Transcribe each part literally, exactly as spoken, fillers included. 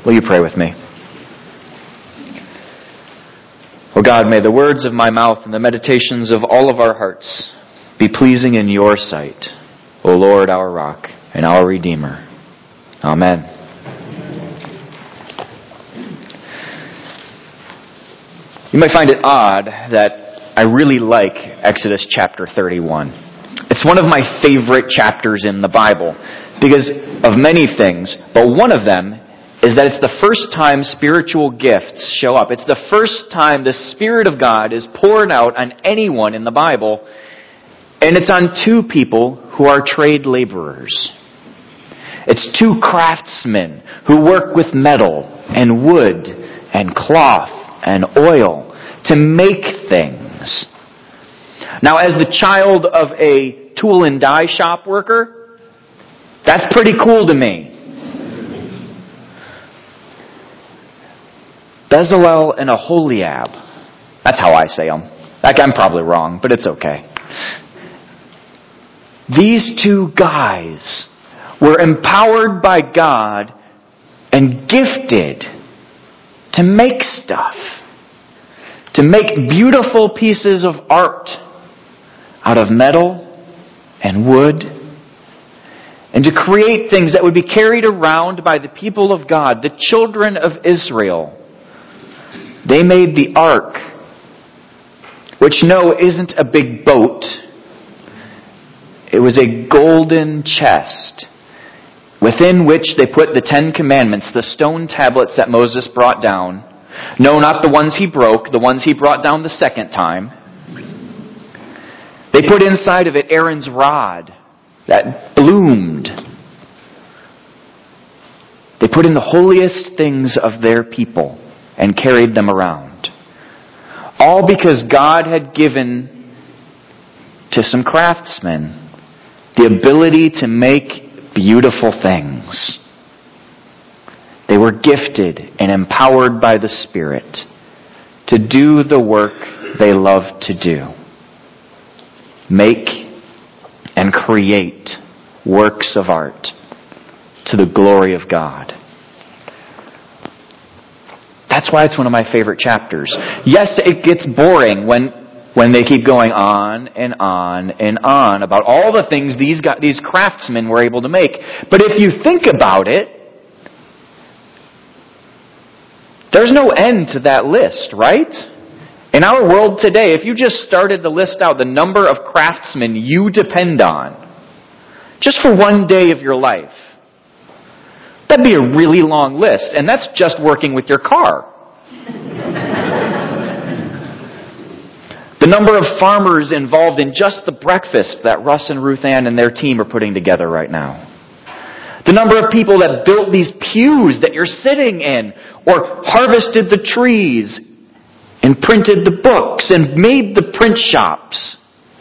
Will you pray with me? O God, may the words of my mouth and the meditations of all of our hearts be pleasing in your sight, O Lord, our rock and our Redeemer. Amen. You might find it odd that I really like Exodus chapter thirty-one. It's one of my favorite chapters in the Bible because of many things, but one of them is that it's the first time spiritual gifts show up. It's the first time the Spirit of God is poured out on anyone in the Bible, and it's on two people who are trade laborers. It's two craftsmen who work with metal and wood and cloth and oil to make things. Now, as the child of a tool and die shop worker, that's pretty cool to me. Bezalel and Aholiab. That's how I say them. Like, I'm probably wrong, but it's okay. These two guys were empowered by God and gifted to make stuff. To make beautiful pieces of art out of metal and wood. And to create things that would be carried around by the people of God, the children of Israel. They made the ark, which no, isn't a big boat. It was a golden chest within which they put the Ten Commandments, the stone tablets that Moses brought down. No, not the ones he broke, the ones he brought down the second time. They put inside of it Aaron's rod that bloomed. They put in the holiest things of their people and carried them around. All because God had given to some craftsmen the ability to make beautiful things. They were gifted and empowered by the Spirit to do the work they love to do. Make and create works of art to the glory of God. That's why it's one of my favorite chapters. Yes, it gets boring when when they keep going on and on and on about all the things these got, these craftsmen were able to make. But if you think about it, there's no end to that list, right? In our world today, if you just started to list out the number of craftsmen you depend on, just for one day of your life, that'd be a really long list. And that's just working with your car. The number of farmers involved in just the breakfast that Russ and Ruth Ann and their team are putting together right now. The number of people that built these pews that you're sitting in, or harvested the trees, and printed the books, and made the print shops.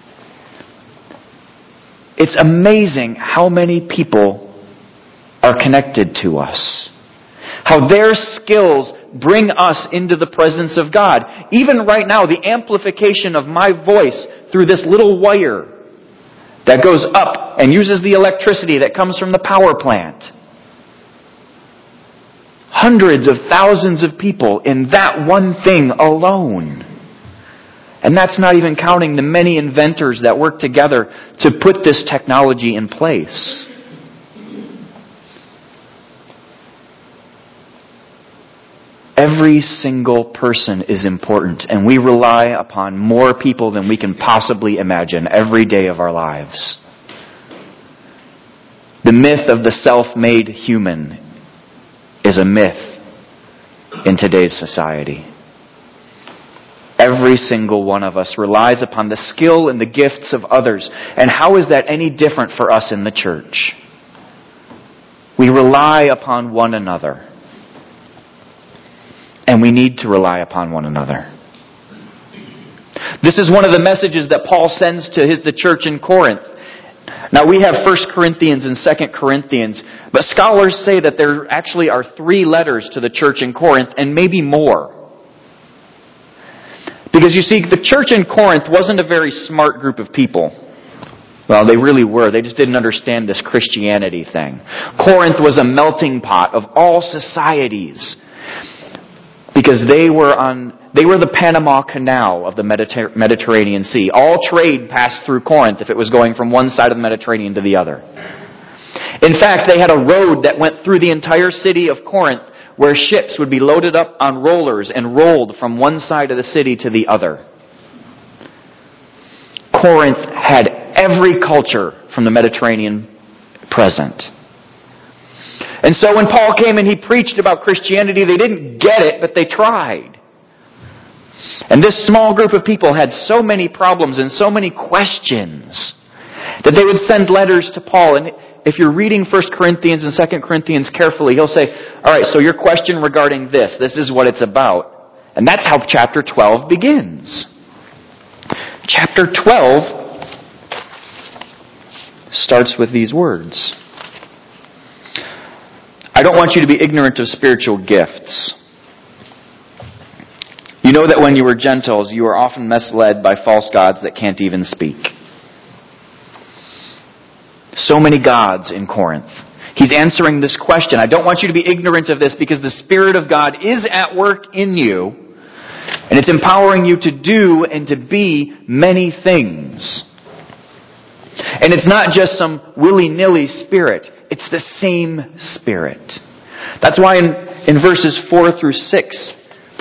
It's amazing how many people are connected to us. How their skills bring us into the presence of God. Even right now, the amplification of my voice through this little wire that goes up and uses the electricity that comes from the power plant. Hundreds of thousands of people in that one thing alone. And that's not even counting the many inventors that work together to put this technology in place. Every single person is important, and we rely upon more people than we can possibly imagine every day of our lives. The myth of the self-made human is a myth in today's society. Every single one of us relies upon the skill and the gifts of others. And how is that any different for us in the church? We rely upon one another. And we need to rely upon one another. This is one of the messages that Paul sends to his, the church in Corinth. Now we have First Corinthians and Second Corinthians, but scholars say that there actually are three letters to the church in Corinth and maybe more. Because you see, the church in Corinth wasn't a very smart group of people. Well, they really were. They just didn't understand this Christianity thing. Corinth was a melting pot of all societies because they were on they were the Panama Canal of the Mediter- Mediterranean Sea. All trade passed through Corinth if it was going from one side of the Mediterranean to the other. In fact, they had a road that went through the entire city of Corinth where ships would be loaded up on rollers and rolled from one side of the city to the other. Corinth had every culture from the Mediterranean present. And so when Paul came and he preached about Christianity, they didn't get it, but they tried. And this small group of people had so many problems and so many questions that they would send letters to Paul. And if you're reading First Corinthians and Second Corinthians carefully, he'll say, all right, so your question regarding this, this is what it's about. And that's how chapter twelve begins. Chapter twelve starts with these words. I don't want you to be ignorant of spiritual gifts. You know that when you were Gentiles, you were often misled by false gods that can't even speak. So many gods in Corinth. He's answering this question. I don't want you to be ignorant of this because the Spirit of God is at work in you, and it's empowering you to do and to be many things. And it's not just some willy-nilly spirit. It's the same Spirit. That's why in, in verses four through six,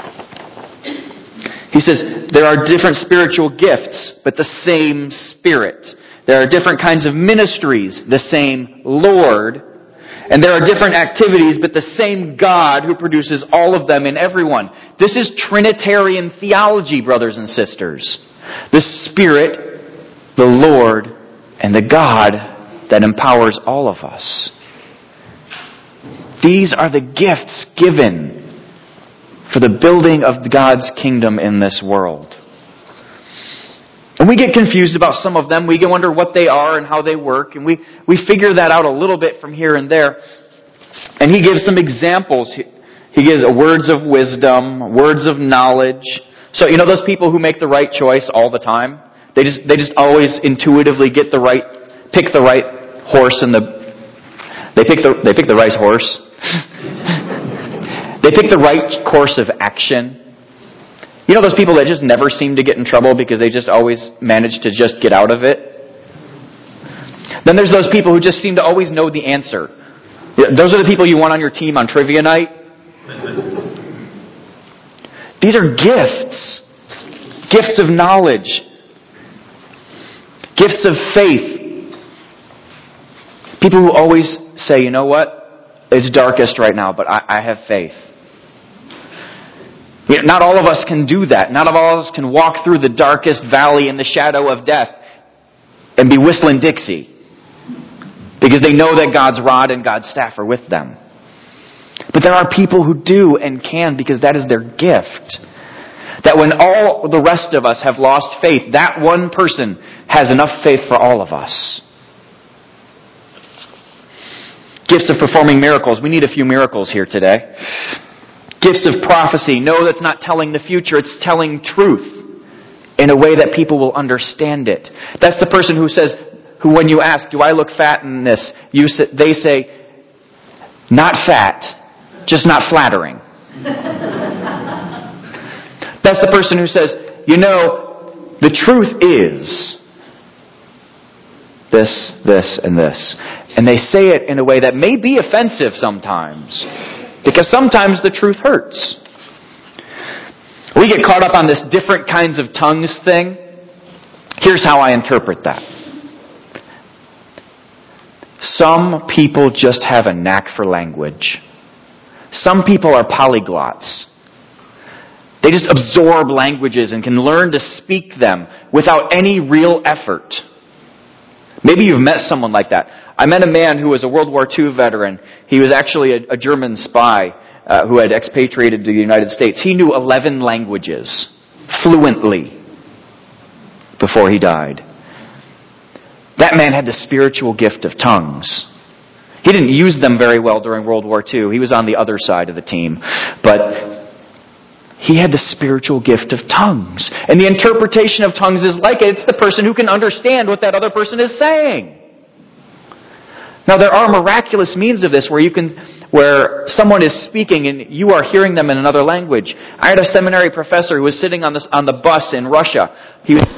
he says, there are different spiritual gifts, but the same Spirit. There are different kinds of ministries, the same Lord. And there are different activities, but the same God who produces all of them in everyone. This is Trinitarian theology, brothers and sisters. The Spirit, the Lord, and the God that empowers all of us. These are the gifts given for the building of God's kingdom in this world. And we get confused about some of them. We wonder what they are and how they work. And we, we figure that out a little bit from here and there. And he gives some examples. He, he gives words of wisdom, words of knowledge. So, you know those people who make the right choice all the time? They just, they just always intuitively get the right, pick the right horse and the, they pick the, they pick the right horse. They pick the right course of action. You know those people that just never seem to get in trouble because they just always manage to just get out of it? Then there's those people who just seem to always know the answer. Those are the people you want on your team on trivia night. These are gifts. Gifts of knowledge. Gifts of faith. People who always say, you know what? It's darkest right now, but I, I have faith. You know, not all of us can do that. Not all of us can walk through the darkest valley in the shadow of death and be whistling Dixie. Because they know that God's rod and God's staff are with them. But there are people who do and can because that is their gift. That when all the rest of us have lost faith, that one person has enough faith for all of us. Gifts of performing miracles. We need a few miracles here today. Gifts of prophecy. No, that's not telling the future. It's telling truth in a way that people will understand it. That's the person who says, who when you ask, do I look fat in this? You say, they say, not fat, just not flattering. That's the person who says, you know, the truth is this, this, and this. And they say it in a way that may be offensive sometimes. Because sometimes the truth hurts. We get caught up on this different kinds of tongues thing. Here's how I interpret that. Some people just have a knack for language. Some people are polyglots. They just absorb languages and can learn to speak them without any real effort. Maybe you've met someone like that. I met a man who was a World War Two veteran. He was actually a, a German spy uh, who had expatriated to the United States. He knew eleven languages fluently before he died. That man had the spiritual gift of tongues. He didn't use them very well during World War Two. He was on the other side of the team. But he had the spiritual gift of tongues. And the interpretation of tongues is like it. It's the person who can understand what that other person is saying. Now there are miraculous means of this where you can, where someone is speaking and you are hearing them in another language. I had a seminary professor who was sitting on this on the bus in Russia. He was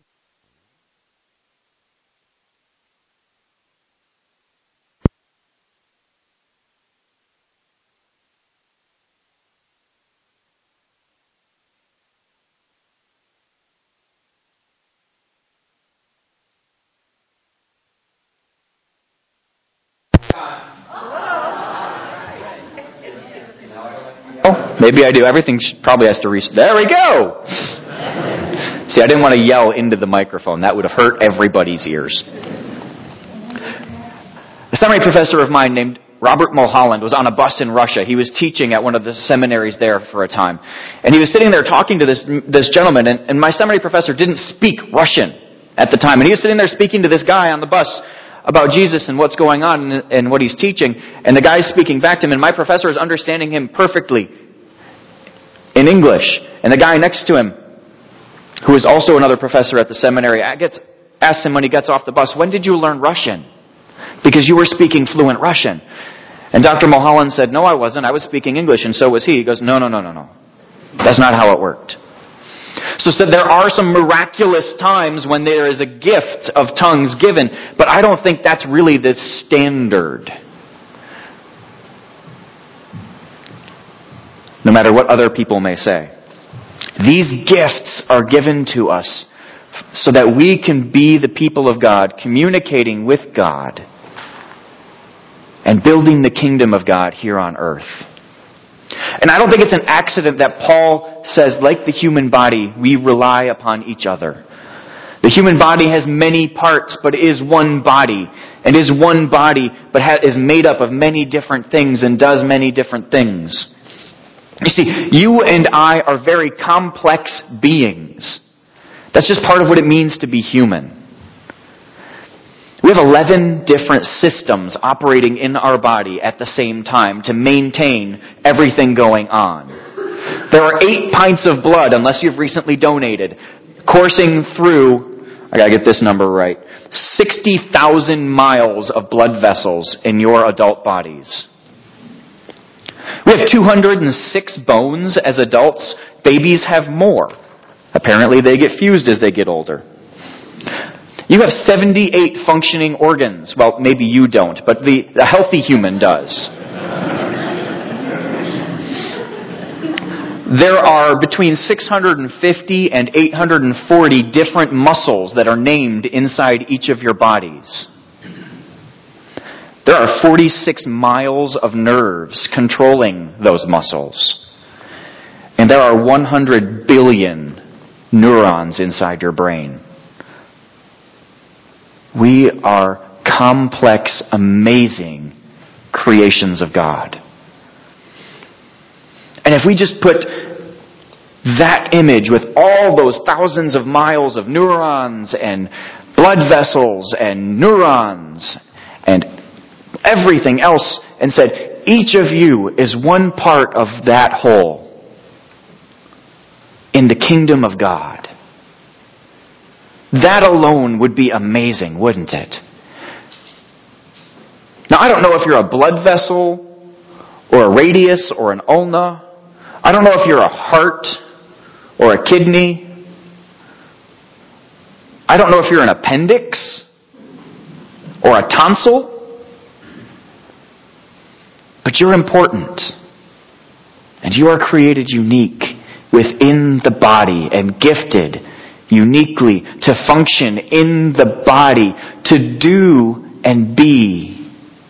Oh, maybe I do. Everything probably has to reset. There we go! See, I didn't want to yell into the microphone. That would have hurt everybody's ears. A seminary professor of mine named Robert Mulholland was on a bus in Russia. He was teaching at one of the seminaries there for a time. And he was sitting there talking to this, this gentleman, and, and my seminary professor didn't speak Russian at the time. And he was sitting there speaking to this guy on the bus about Jesus and what's going on and, and what he's teaching. And the guy's speaking back to him, and my professor is understanding him perfectly in English. And the guy next to him, who is also another professor at the seminary, gets, asks him when he gets off the bus, when did you learn Russian? Because you were speaking fluent Russian. And Doctor Mulholland said, no, I wasn't. I was speaking English, and so was he. He goes, no, no, no, no, no. That's not how it worked. So said there are some miraculous times when there is a gift of tongues given, but I don't think that's really the standard. No matter what other people may say. These gifts are given to us so that we can be the people of God, communicating with God and building the kingdom of God here on earth. And I don't think it's an accident that Paul says, like the human body, we rely upon each other. The human body has many parts, but is one body. And is one body, but is made up of many different things and does many different things. You see, you and I are very complex beings. That's just part of what it means to be human. We have eleven different systems operating in our body at the same time to maintain everything going on. There are eight pints of blood, unless you've recently donated, coursing through, I gotta get this number right, sixty thousand miles of blood vessels in your adult bodies. We have two hundred six bones as adults. Babies have more. Apparently they get fused as they get older. You have seventy-eight functioning organs. Well, maybe you don't, but the, the healthy human does. There are between six hundred fifty and eight hundred forty different muscles that are named inside each of your bodies. There are forty-six miles of nerves controlling those muscles. And there are one hundred billion neurons inside your brain. We are complex, amazing creations of God. And if we just put that image with all those thousands of miles of neurons and blood vessels and neurons and everything else and said, each of you is one part of that whole in the kingdom of God. That alone would be amazing, wouldn't it? Now, I don't know if you're a blood vessel or a radius or an ulna. I don't know if you're a heart or a kidney. I don't know if you're an appendix or a tonsil. But you're important. And you are created unique within the body and gifted uniquely to function in the body, to do and be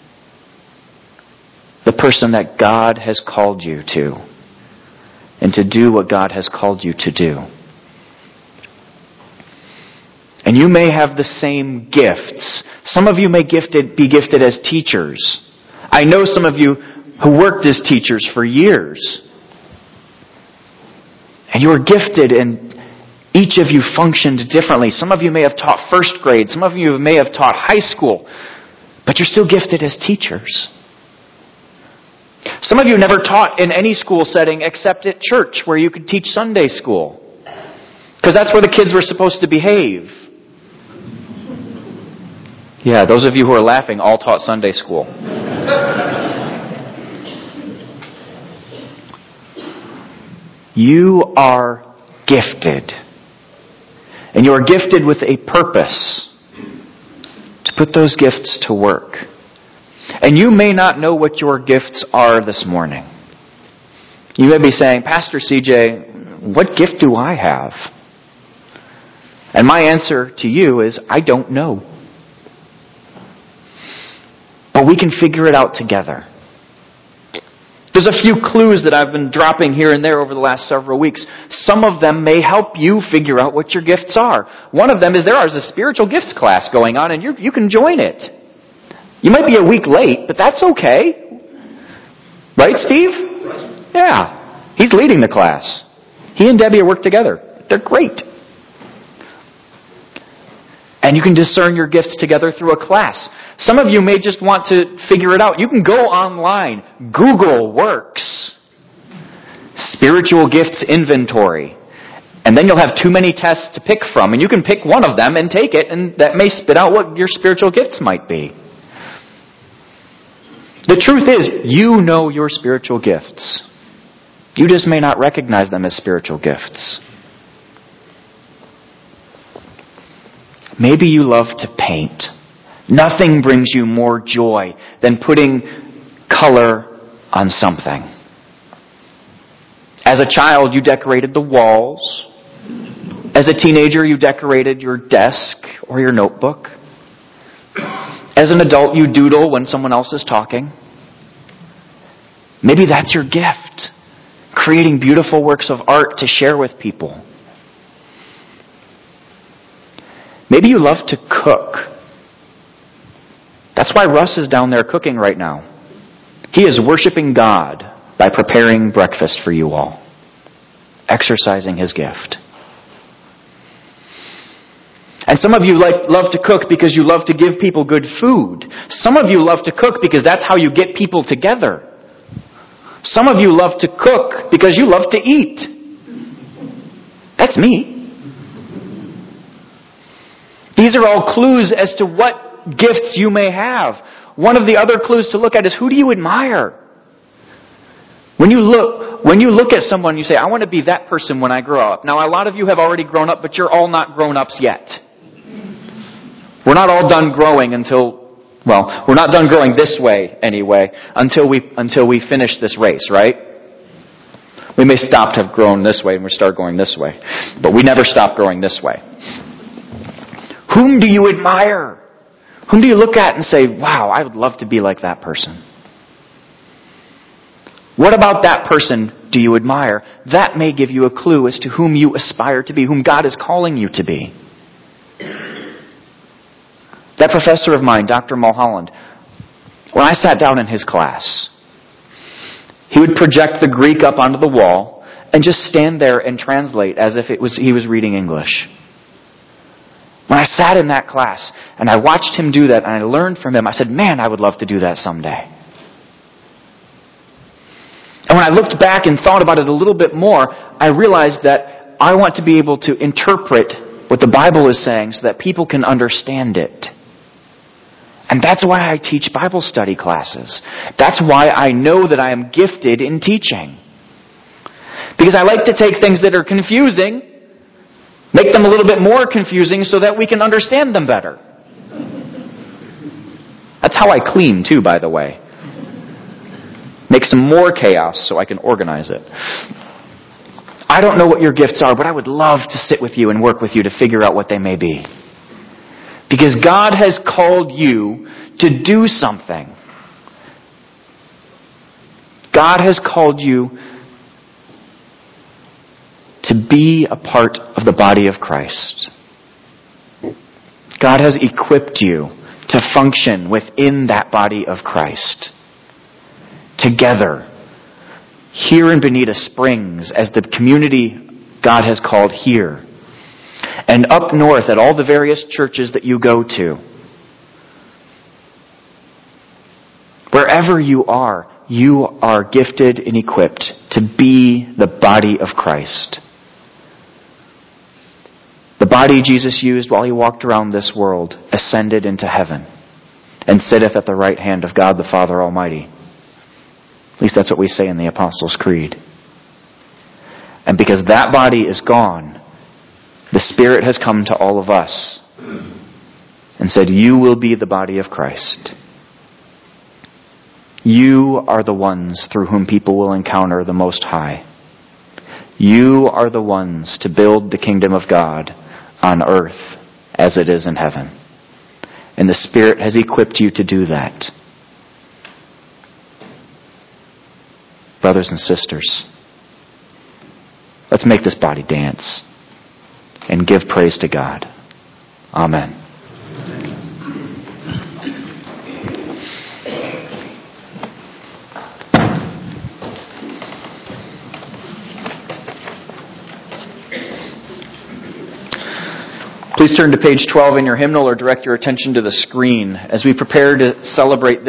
the person that God has called you to, and to do what God has called you to do. And you may have the same gifts. Some of you may gifted, be gifted as teachers. I know some of you who worked as teachers for years. And you were gifted, and each of you functioned differently. Some of you may have taught first grade. Some of you may have taught high school. But you're still gifted as teachers. Some of you never taught in any school setting except at church where you could teach Sunday school. Because that's where the kids were supposed to behave. Yeah, those of you who are laughing all taught Sunday school. You are gifted. And you are gifted with a purpose to put those gifts to work. And you may not know what your gifts are this morning. You may be saying, Pastor C J, what gift do I have? And my answer to you is, I don't know. But we can figure it out together. There's a few clues that I've been dropping here and there over the last several weeks. Some of them may help you figure out what your gifts are. One of them is there is a spiritual gifts class going on and you you can join it. You might be a week late, but that's okay. Right, Steve? Yeah. He's leading the class. He and Debbie work together. They're great. And you can discern your gifts together through a class. Some of you may just want to figure it out. You can go online. Google works. Spiritual gifts inventory. And then you'll have too many tests to pick from. And you can pick one of them and take it. And that may spit out what your spiritual gifts might be. The truth is, you know your spiritual gifts. You just may not recognize them as spiritual gifts. Maybe you love to paint. Nothing brings you more joy than putting color on something. As a child, you decorated the walls. As a teenager, you decorated your desk or your notebook. As an adult, you doodle when someone else is talking. Maybe that's your gift. Creating beautiful works of art to share with people. Maybe you love to cook. That's why Russ is down there cooking right now. He is worshiping God by preparing breakfast for you all. Exercising his gift. And some of you like love to cook because you love to give people good food. Some of you love to cook because that's how you get people together. Some of you love to cook because you love to eat. That's me. These are all clues as to what gifts you may have. One of the other clues to look at is, who do you admire? When you look, when you look at someone, you say, I want to be that person when I grow up. Now, a lot of you have already grown up, but you're all not grown-ups yet. We're not all done growing until, well, we're not done growing this way anyway, until we, until we finish this race, right? We may stop to have grown this way and we start going this way. But we never stop growing this way. Whom do you admire? Whom do you look at and say, wow, I would love to be like that person? What about that person do you admire? That may give you a clue as to whom you aspire to be, whom God is calling you to be. That professor of mine, Doctor Mulholland, when I sat down in his class, he would project the Greek up onto the wall and just stand there and translate as if it was he was reading English. When I sat in that class and I watched him do that and I learned from him, I said, man, I would love to do that someday. And when I looked back and thought about it a little bit more, I realized that I want to be able to interpret what the Bible is saying so that people can understand it. And that's why I teach Bible study classes. That's why I know that I am gifted in teaching. Because I like to take things that are confusing, make them a little bit more confusing so that we can understand them better. That's how I clean too, by the way. Make some more chaos so I can organize it. I don't know what your gifts are, but I would love to sit with you and work with you to figure out what they may be. Because God has called you to do something. God has called you to be a part of the body of Christ. God has equipped you to function within that body of Christ. Together, here in Bonita Springs, as the community God has called here, and up north at all the various churches that you go to. Wherever you are, you are gifted and equipped to be the body of Christ. The body Jesus used while he walked around this world ascended into heaven and sitteth at the right hand of God the Father Almighty. At least that's what we say in the Apostles' Creed. And because that body is gone, the Spirit has come to all of us and said, you will be the body of Christ. You are the ones through whom people will encounter the Most High. You are the ones to build the kingdom of God on earth as it is in heaven. And the Spirit has equipped you to do that. Brothers and sisters, let's make this body dance and give praise to God. Amen. Please turn to page twelve in your hymnal or direct your attention to the screen as we prepare to celebrate